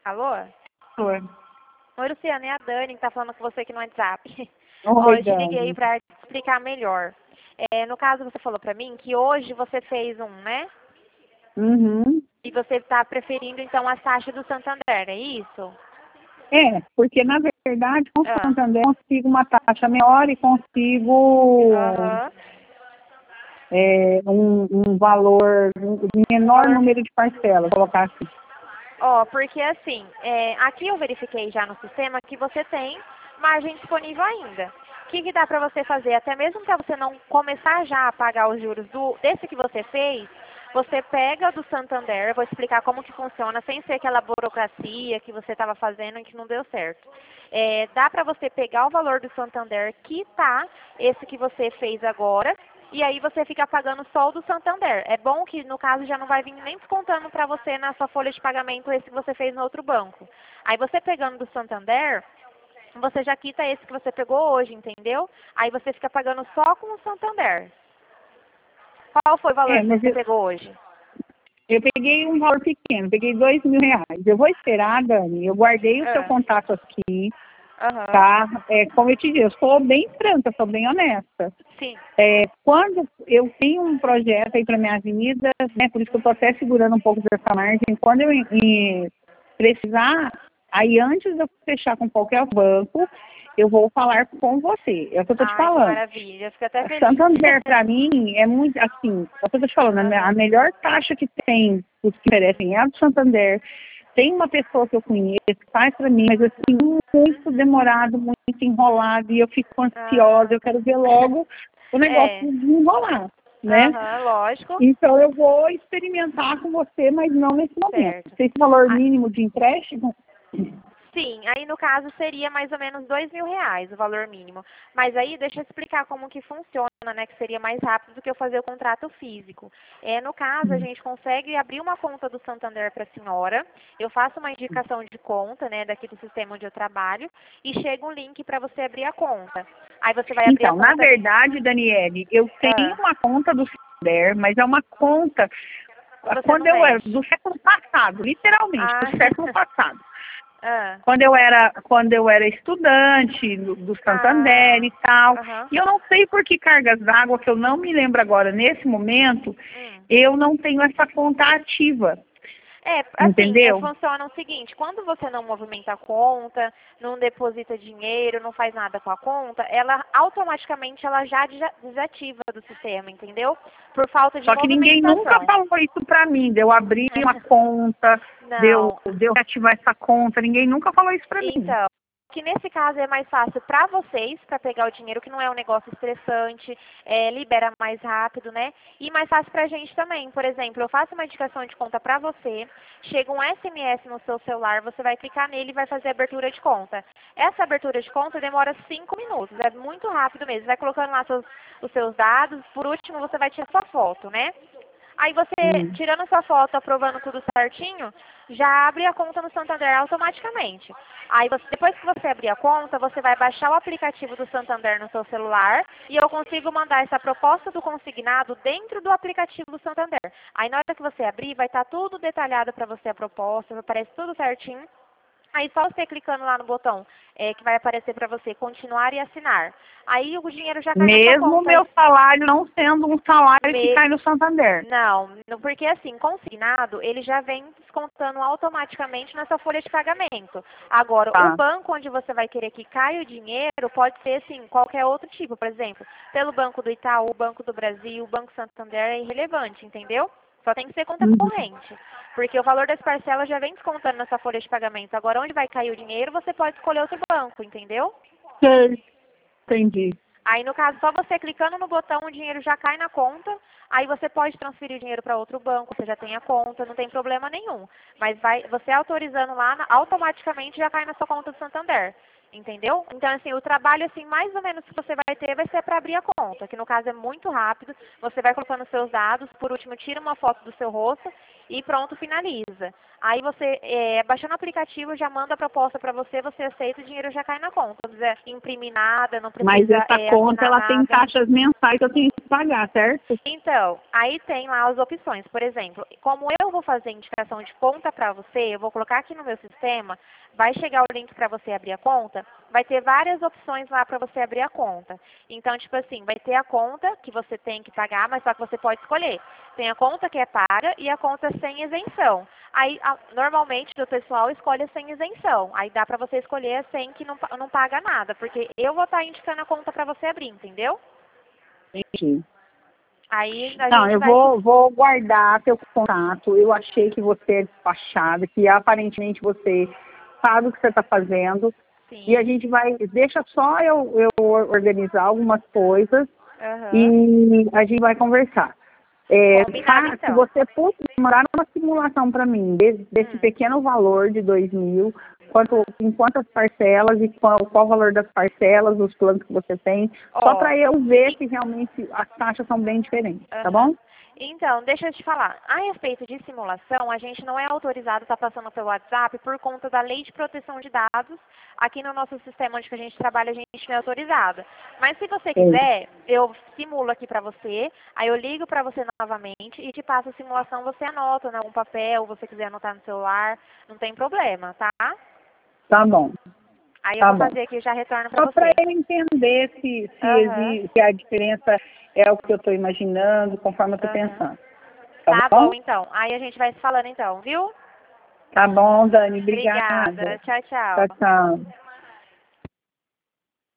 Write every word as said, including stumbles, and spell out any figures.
Alô? Oi, Oi, Luciana, é a Dani que tá falando com você aqui no WhatsApp. Ó, Oi, eu te liguei Dani. pra te explicar melhor. É, no caso, você falou pra mim que hoje você fez um, né? Uhum. E você tá preferindo, então, as taxas do Santander, é isso? É, porque na verdade com o Ah, Santander eu consigo uma taxa menor e consigo aham. é, um, um valor, um menor Valor. número de parcelas, vou colocar assim. Ó, porque assim, é, aqui eu verifiquei já no sistema que você tem margem disponível ainda. O que, que dá para você fazer? Até mesmo para você não começar já a pagar os juros do, desse que você fez, você pega do Santander, eu vou explicar como que funciona, sem ser aquela burocracia que você estava fazendo e que não deu certo. É, dá para você pegar o valor do Santander, quitar esse que você fez agora, e aí você fica pagando só o do Santander. É bom que, no caso, já não vai vir nem descontando para você na sua folha de pagamento esse que você fez no outro banco. Aí você pegando do Santander, você já quita esse que você pegou hoje, entendeu? Aí você fica pagando só com o Santander. Qual foi o valor É, que mas você eu, pegou hoje? eu peguei um valor pequeno, peguei dois mil reais. Eu vou esperar, Dani, eu guardei o seu Ah, contato aqui, aham. tá? É, como eu te disse, eu sou bem franca, sou bem honesta. Sim. É, quando eu tenho um projeto aí para minha avenida, né, por isso que eu estou até segurando um pouco dessa margem, quando eu em- precisar, aí antes de eu fechar com qualquer banco, eu vou falar com você. É o que eu estou te Ai, que falando. maravilha. Eu fico até feliz. Santander, para mim, é muito assim, é o que eu estou te falando, a me- a Aham. melhor taxa que tem, os que oferecem é a do Santander. Tem uma pessoa que eu conheço, que faz para mim, mas assim, muito demorado, muito enrolado, e eu fico ansiosa, Ah, eu tá. quero ver logo o negócio É. desenrolar, né? Aham, lógico. Então eu vou experimentar com você, mas não nesse momento. Certo. Se esse valor Ah, mínimo de empréstimo, sim, aí no caso seria mais ou menos dois mil reais o valor mínimo. Mas aí deixa eu explicar como que funciona, né? Que seria mais rápido do que eu fazer o contrato físico. É, no caso, a gente consegue abrir uma conta do Santander para a senhora. Eu faço uma indicação de conta, né, daqui do sistema onde eu trabalho, e chega um link para você abrir a conta. Aí você vai abrir a então, na conta. verdade, Daniele, eu tenho Ah, uma conta do Santander, mas é uma conta você quando não eu era mexe. do século passado, literalmente, Ah, do século passado. ah, Quando eu era, quando eu era estudante do, do Santander ah, e tal. aham, E eu não sei por que cargas d'água, que eu não me lembro agora nesse momento, hum. eu não tenho essa conta ativa, É, assim, é, entendeu? funciona o seguinte, quando você não movimenta a conta, não deposita dinheiro, não faz nada com a conta, ela automaticamente ela já desa- desativa do sistema, entendeu? Por falta de Só que ninguém nunca movimentação. falou isso pra mim, de eu abrir uma conta, de eu, Não, de eu ativar essa conta, ninguém nunca falou isso pra mim. então, que nesse caso é mais fácil para vocês, para pegar o dinheiro, que não é um negócio estressante, é, libera mais rápido, né? E mais fácil para a gente também. Por exemplo, eu faço uma indicação de conta para você, chega um S M S no seu celular, você vai clicar nele e vai fazer a abertura de conta. Essa abertura de conta demora cinco minutos, é muito rápido mesmo. Vai colocando lá seus, os seus dados, por último você vai tirar sua foto, né? Aí você, Hum. tirando sua foto, aprovando tudo certinho, já abre a conta no Santander automaticamente. Aí você, depois que você abrir a conta, você vai baixar o aplicativo do Santander no seu celular e eu consigo mandar essa proposta do consignado dentro do aplicativo do Santander. Aí na hora que você abrir, vai estar tudo detalhado para você a proposta, aparece tudo certinho. Aí só você clicando lá no botão é, que vai aparecer para você continuar e assinar. Aí o dinheiro já cai na sua Mesmo o conta. meu salário não sendo um salário que Me- cai no Santander. Não, não, porque assim, consignado, ele já vem descontando automaticamente na sua folha de pagamento. Agora, o Tá. banco onde você vai querer que caia o dinheiro pode ser, assim, qualquer outro tipo. Por exemplo, pelo Banco do Itaú, Banco do Brasil, Banco Santander é irrelevante, entendeu? Só tem que ser conta Uhum. corrente. Porque o valor das parcelas já vem descontando na sua folha de pagamento. Agora, onde vai cair o dinheiro, você pode escolher outro banco, entendeu? Sei. Entendi. Aí, no caso, só você clicando no botão, o dinheiro já cai na conta. Aí você pode transferir o dinheiro para outro banco, você já tem a conta, não tem problema nenhum. Mas vai, você autorizando lá, na- automaticamente já cai na sua conta do Santander. Entendeu? Então, assim, o trabalho, assim, mais ou menos que você vai ter vai ser para abrir a conta, que no caso é muito rápido. Você vai colocando seus dados, por último, tira uma foto do seu rosto e pronto, finaliza. Aí você, é, baixando o aplicativo, já manda a proposta para você, você aceita, o dinheiro já cai na conta. Não precisa imprimir nada, não Mas precisa essa é, conta, assinar ela tem nada. taxas mensais, eu tenho que pagar, certo? Então, aí tem lá as opções. Por exemplo, como eu vou fazer indicação de conta para você, eu vou colocar aqui no meu sistema, vai chegar o link para você abrir a conta, vai ter várias opções lá para você abrir a conta. Então, tipo assim, vai ter a conta que você tem que pagar, mas só que você pode escolher. Tem a conta que é paga e a conta sem isenção. Aí, a, normalmente, o pessoal escolhe a sem isenção. Aí dá para você escolher a sem que não, não paga nada, porque eu vou estar indicando a conta para você abrir, entendeu? Entendi. Aí a Não, gente eu vai... vou, vou guardar teu contato. Eu achei que você é despachada, que aparentemente você sabe o que você está fazendo. Sim. E a gente vai, deixa só eu, eu organizar algumas coisas Uhum. e a gente vai conversar. É, Combinado, tá, se então. você puder mandar uma simulação para mim desse, desse Hum. pequeno valor de dois mil, quanto, em quantas parcelas e qual, qual o valor das parcelas, os planos que você tem, só Ó, para eu ver e- se realmente as taxas são bem diferentes, tá aham. bom? Então, deixa eu te falar. A respeito de simulação, a gente não é autorizado a estar passando pelo WhatsApp por conta da Lei de Proteção de Dados. Aqui no nosso sistema onde que a gente trabalha, a gente não é autorizada. Mas se você Sim. quiser, eu simulo aqui pra você, aí eu ligo pra você novamente e te passo a simulação, você anota em algum papel, você quiser anotar no celular, não tem problema, tá? Tá bom, Aí eu tá vou bom. fazer aqui e já retorno pra Só para você. eu entender se, se, Aham, exi- se a diferença é o que eu estou imaginando, conforme eu estou aham. pensando. Tá Tá bom? bom, então. Aí a gente vai se falando então, viu? Tá bom, Dani. Obrigada. Obrigada. Tchau, Tchau, tchau. tchau.